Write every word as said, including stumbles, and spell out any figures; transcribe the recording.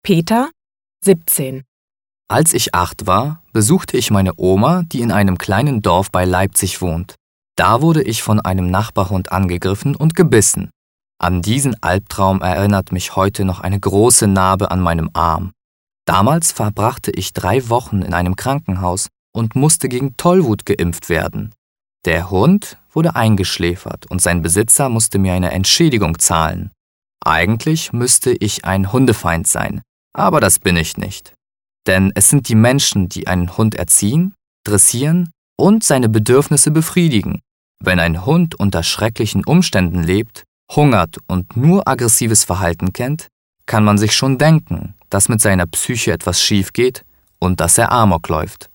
Peter, siebzehn. Als ich acht war, besuchte ich meine Oma, die in einem kleinen Dorf bei Leipzig wohnt. Da wurde ich von einem Nachbarhund angegriffen und gebissen. An diesen Albtraum erinnert mich heute noch eine große Narbe an meinem Arm. Damals verbrachte ich drei Wochen in einem Krankenhaus und musste gegen Tollwut geimpft werden. Der Hund wurde eingeschläfert und sein Besitzer musste mir eine Entschädigung zahlen. Eigentlich müsste ich ein Hundefeind sein, aber das bin ich nicht. Denn es sind die Menschen, die einen Hund erziehen, dressieren und seine Bedürfnisse befriedigen. Wenn ein Hund unter schrecklichen Umständen lebt, hungert und nur aggressives Verhalten kennt, kann man sich schon denken, dass mit seiner Psyche etwas schief geht und dass er Amok läuft.